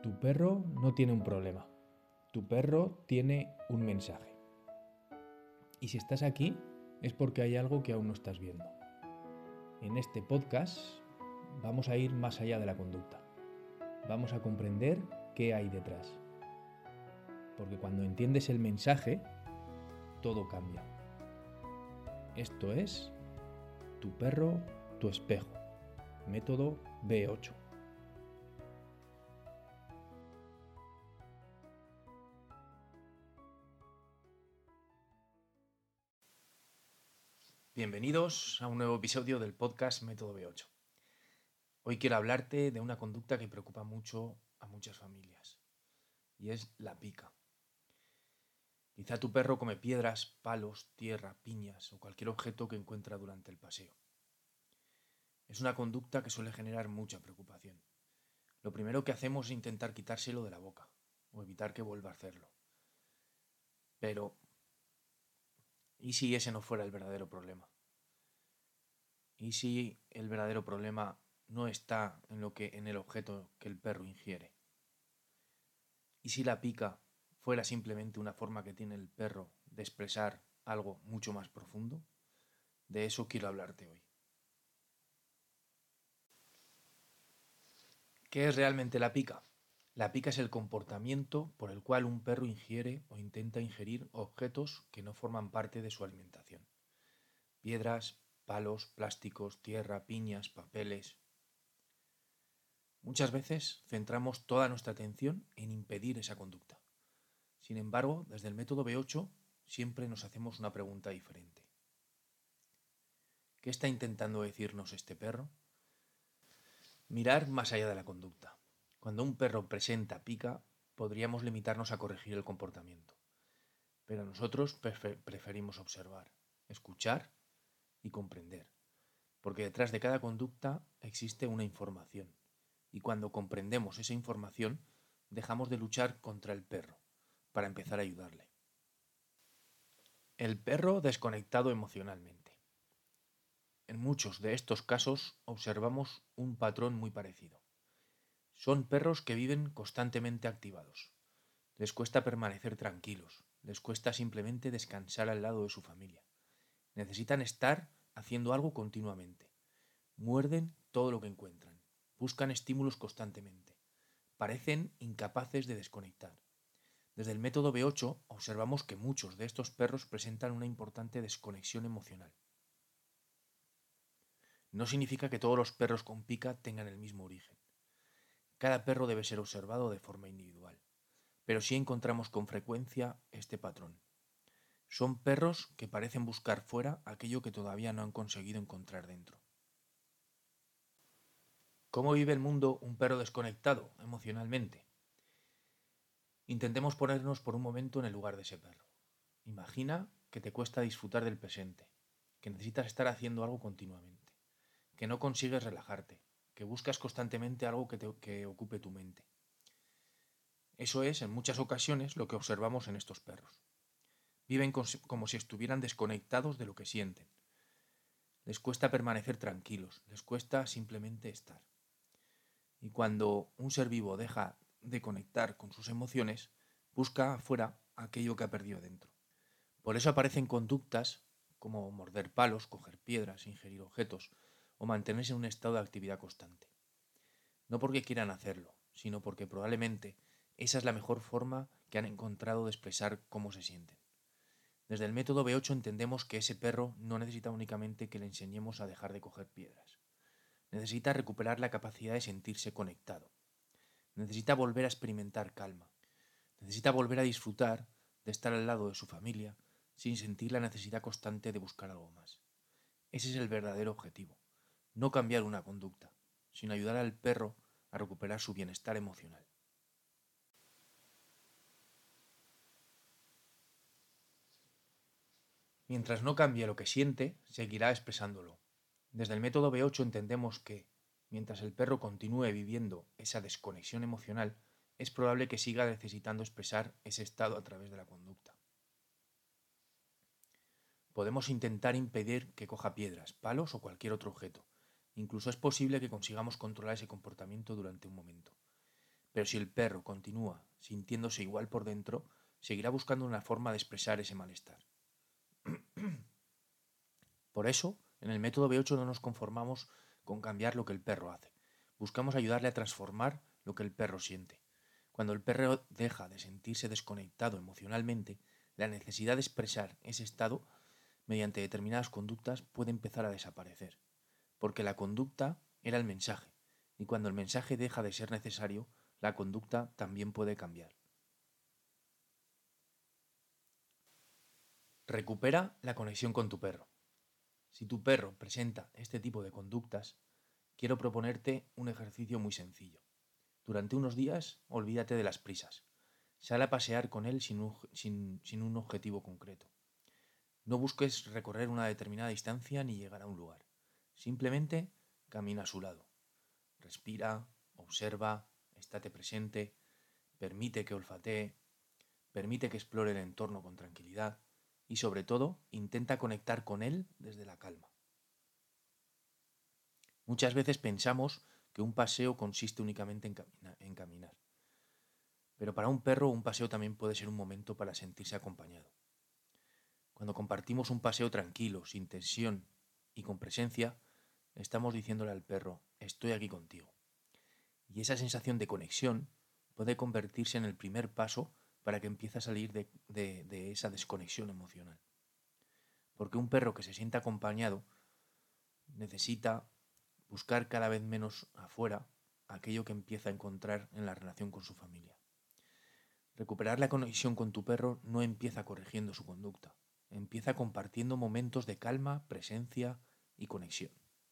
Tu perro no tiene un problema. Tu perro tiene un mensaje. Y si estás aquí es porque hay algo que aún no estás viendo. En este podcast vamos a ir más allá de la conducta. Vamos a comprender qué hay detrás. Porque cuando entiendes el mensaje, todo cambia. Esto es Tu perro, tu espejo. Método B8. Bienvenidos a un nuevo episodio del podcast Método B8. Hoy quiero hablarte de una conducta que preocupa mucho a muchas familias, y es la pica. Quizá tu perro come piedras, palos, tierra, piñas o cualquier objeto que encuentra durante el paseo. Es una conducta que suele generar mucha preocupación. Lo primero que hacemos es intentar quitárselo de la boca o evitar que vuelva a hacerlo. Pero, ¿y si ese no fuera el verdadero problema? ¿Y si el verdadero problema no está en el objeto que el perro ingiere? ¿Y si la pica fuera simplemente una forma que tiene el perro de expresar algo mucho más profundo? De eso quiero hablarte hoy. ¿Qué es realmente la pica? La pica es el comportamiento por el cual un perro ingiere o intenta ingerir objetos que no forman parte de su alimentación. Piedras, palos, plásticos, tierra, piñas, papeles. Muchas veces centramos toda nuestra atención en impedir esa conducta. Sin embargo, desde el método B8 siempre nos hacemos una pregunta diferente. ¿Qué está intentando decirnos este perro? Mirar más allá de la conducta. Cuando un perro presenta pica, podríamos limitarnos a corregir el comportamiento. Pero nosotros preferimos observar, escuchar y comprender. Porque detrás de cada conducta existe una información. Y cuando comprendemos esa información, dejamos de luchar contra el perro para empezar a ayudarle. El perro desconectado emocionalmente. En muchos de estos casos observamos un patrón muy parecido. Son perros que viven constantemente activados. Les cuesta permanecer tranquilos, les cuesta simplemente descansar al lado de su familia. Necesitan estar haciendo algo continuamente. Muerden todo lo que encuentran. Buscan estímulos constantemente. Parecen incapaces de desconectar. Desde el método B8 observamos que muchos de estos perros presentan una importante desconexión emocional. No significa que todos los perros con pica tengan el mismo origen. Cada perro debe ser observado de forma individual, pero sí encontramos con frecuencia este patrón. Son perros que parecen buscar fuera aquello que todavía no han conseguido encontrar dentro. ¿Cómo vive el mundo un perro desconectado emocionalmente? Intentemos ponernos por un momento en el lugar de ese perro. Imagina que te cuesta disfrutar del presente, que necesitas estar haciendo algo continuamente, que no consigues relajarte, que buscas constantemente algo que ocupe tu mente. Eso es, en muchas ocasiones, lo que observamos en estos perros. Viven como si estuvieran desconectados de lo que sienten. Les cuesta permanecer tranquilos, les cuesta simplemente estar. Y cuando un ser vivo deja de conectar con sus emociones, busca afuera aquello que ha perdido dentro. Por eso aparecen conductas como morder palos, coger piedras, ingerir objetos o mantenerse en un estado de actividad constante. No porque quieran hacerlo, sino porque probablemente esa es la mejor forma que han encontrado de expresar cómo se sienten. Desde el método B8 entendemos que ese perro no necesita únicamente que le enseñemos a dejar de coger piedras. Necesita recuperar la capacidad de sentirse conectado. Necesita volver a experimentar calma. Necesita volver a disfrutar de estar al lado de su familia sin sentir la necesidad constante de buscar algo más. Ese es el verdadero objetivo. No cambiar una conducta, sino ayudar al perro a recuperar su bienestar emocional. Mientras no cambie lo que siente, seguirá expresándolo. Desde el método B8 entendemos que, mientras el perro continúe viviendo esa desconexión emocional, es probable que siga necesitando expresar ese estado a través de la conducta. Podemos intentar impedir que coja piedras, palos o cualquier otro objeto. Incluso es posible que consigamos controlar ese comportamiento durante un momento. Pero si el perro continúa sintiéndose igual por dentro, seguirá buscando una forma de expresar ese malestar. Por eso, en el método B8 no nos conformamos con cambiar lo que el perro hace. Buscamos ayudarle a transformar lo que el perro siente. Cuando el perro deja de sentirse desconectado emocionalmente, la necesidad de expresar ese estado mediante determinadas conductas puede empezar a desaparecer. Porque la conducta era el mensaje, y cuando el mensaje deja de ser necesario, la conducta también puede cambiar. Recupera la conexión con tu perro. Si tu perro presenta este tipo de conductas, quiero proponerte un ejercicio muy sencillo. Durante unos días, olvídate de las prisas. Sal a pasear con él sin un objetivo concreto. No busques recorrer una determinada distancia ni llegar a un lugar. Simplemente camina a su lado. Respira, observa, estate presente, permite que olfatee, permite que explore el entorno con tranquilidad y sobre todo intenta conectar con él desde la calma. Muchas veces pensamos que un paseo consiste únicamente en caminar. Pero para un perro un paseo también puede ser un momento para sentirse acompañado. Cuando compartimos un paseo tranquilo, sin tensión y con presencia, estamos diciéndole al perro, estoy aquí contigo. Y esa sensación de conexión puede convertirse en el primer paso para que empiece a salir de esa desconexión emocional. Porque un perro que se siente acompañado necesita buscar cada vez menos afuera aquello que empieza a encontrar en la relación con su familia. Recuperar la conexión con tu perro no empieza corrigiendo su conducta, empieza compartiendo momentos de calma, presencia y conexión.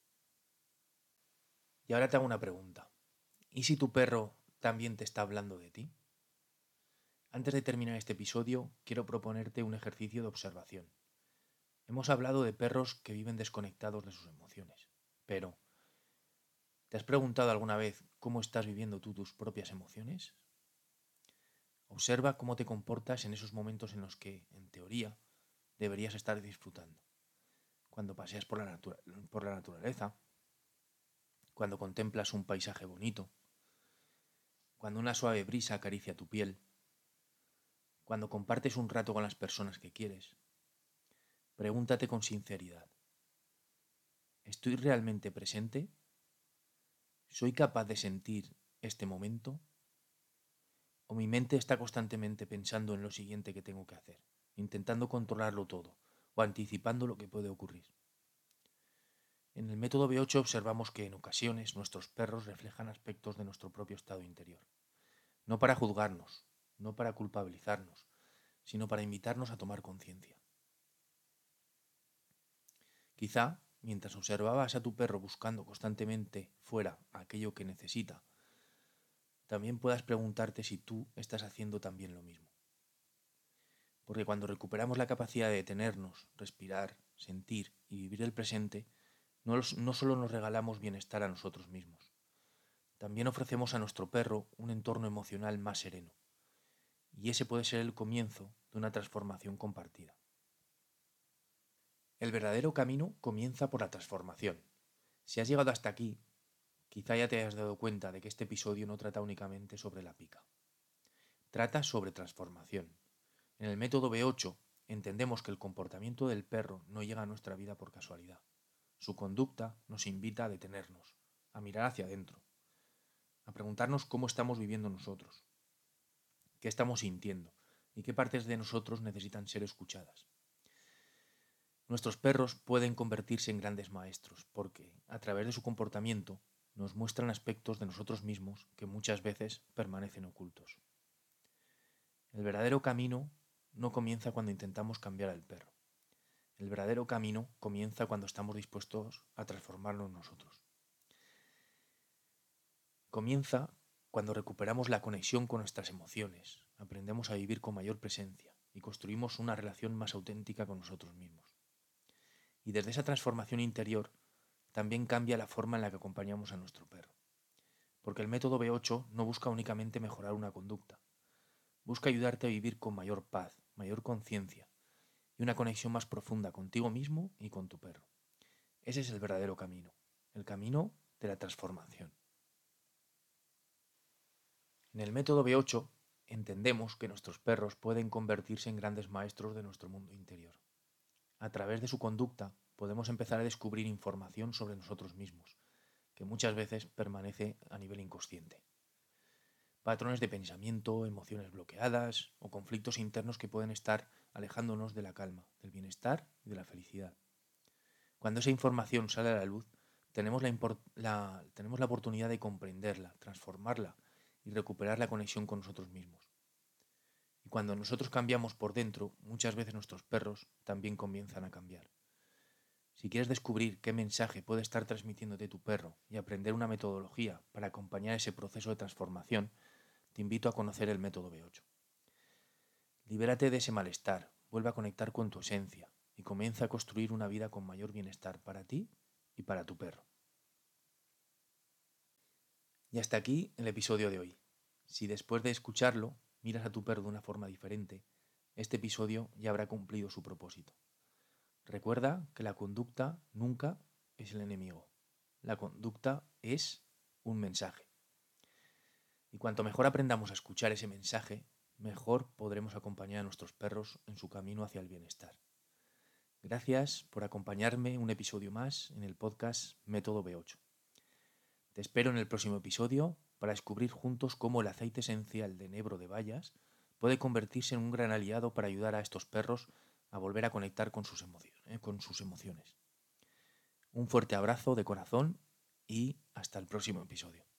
Y ahora te hago una pregunta. ¿Y si tu perro también te está hablando de ti? Antes de terminar este episodio, quiero proponerte un ejercicio de observación. Hemos hablado de perros que viven desconectados de sus emociones, pero ¿te has preguntado alguna vez cómo estás viviendo tú tus propias emociones? Observa cómo te comportas en esos momentos en los que, en teoría, deberías estar disfrutando. Cuando paseas por la naturaleza, cuando contemplas un paisaje bonito, cuando una suave brisa acaricia tu piel, cuando compartes un rato con las personas que quieres. Pregúntate con sinceridad, ¿estoy realmente presente? ¿Soy capaz de sentir este momento? ¿O mi mente está constantemente pensando en lo siguiente que tengo que hacer, intentando controlarlo todo o anticipando lo que puede ocurrir? En el método B8 observamos que en ocasiones nuestros perros reflejan aspectos de nuestro propio estado interior. No para juzgarnos, no para culpabilizarnos, sino para invitarnos a tomar conciencia. Quizá, mientras observabas a tu perro buscando constantemente fuera aquello que necesita, también puedas preguntarte si tú estás haciendo también lo mismo. Porque cuando recuperamos la capacidad de detenernos, respirar, sentir y vivir el presente, no solo nos regalamos bienestar a nosotros mismos, también ofrecemos a nuestro perro un entorno emocional más sereno. Y ese puede ser el comienzo de una transformación compartida. El verdadero camino comienza por la transformación. Si has llegado hasta aquí, quizá ya te hayas dado cuenta de que este episodio no trata únicamente sobre la pica. Trata sobre transformación. En el método B8 entendemos que el comportamiento del perro no llega a nuestra vida por casualidad. Su conducta nos invita a detenernos, a mirar hacia adentro, a preguntarnos cómo estamos viviendo nosotros, qué estamos sintiendo y qué partes de nosotros necesitan ser escuchadas. Nuestros perros pueden convertirse en grandes maestros porque, a través de su comportamiento, nos muestran aspectos de nosotros mismos que muchas veces permanecen ocultos. El verdadero camino no comienza cuando intentamos cambiar al perro. El verdadero camino comienza cuando estamos dispuestos a transformarnos nosotros. Comienza cuando recuperamos la conexión con nuestras emociones, aprendemos a vivir con mayor presencia y construimos una relación más auténtica con nosotros mismos. Y desde esa transformación interior también cambia la forma en la que acompañamos a nuestro perro. Porque el método B8 no busca únicamente mejorar una conducta, busca ayudarte a vivir con mayor paz, mayor conciencia y una conexión más profunda contigo mismo y con tu perro. Ese es el verdadero camino, el camino de la transformación. En el método B8 entendemos que nuestros perros pueden convertirse en grandes maestros de nuestro mundo interior. A través de su conducta podemos empezar a descubrir información sobre nosotros mismos, que muchas veces permanece a nivel inconsciente. Patrones de pensamiento, emociones bloqueadas o conflictos internos que pueden estar alejándonos de la calma, del bienestar y de la felicidad. Cuando esa información sale a la luz, tenemos la oportunidad de comprenderla, transformarla y recuperar la conexión con nosotros mismos. Y cuando nosotros cambiamos por dentro, muchas veces nuestros perros también comienzan a cambiar. Si quieres descubrir qué mensaje puede estar transmitiéndote tu perro y aprender una metodología para acompañar ese proceso de transformación, te invito a conocer el método B8. Libérate de ese malestar, vuelve a conectar con tu esencia y comienza a construir una vida con mayor bienestar para ti y para tu perro. Y hasta aquí el episodio de hoy. Si después de escucharlo miras a tu perro de una forma diferente, este episodio ya habrá cumplido su propósito. Recuerda que la conducta nunca es el enemigo. La conducta es un mensaje. Y cuanto mejor aprendamos a escuchar ese mensaje, mejor podremos acompañar a nuestros perros en su camino hacia el bienestar. Gracias por acompañarme un episodio más en el podcast Método B8. Te espero en el próximo episodio para descubrir juntos cómo el aceite esencial de enebro de bayas puede convertirse en un gran aliado para ayudar a estos perros a volver a conectar con sus emociones. Un fuerte abrazo de corazón y hasta el próximo episodio.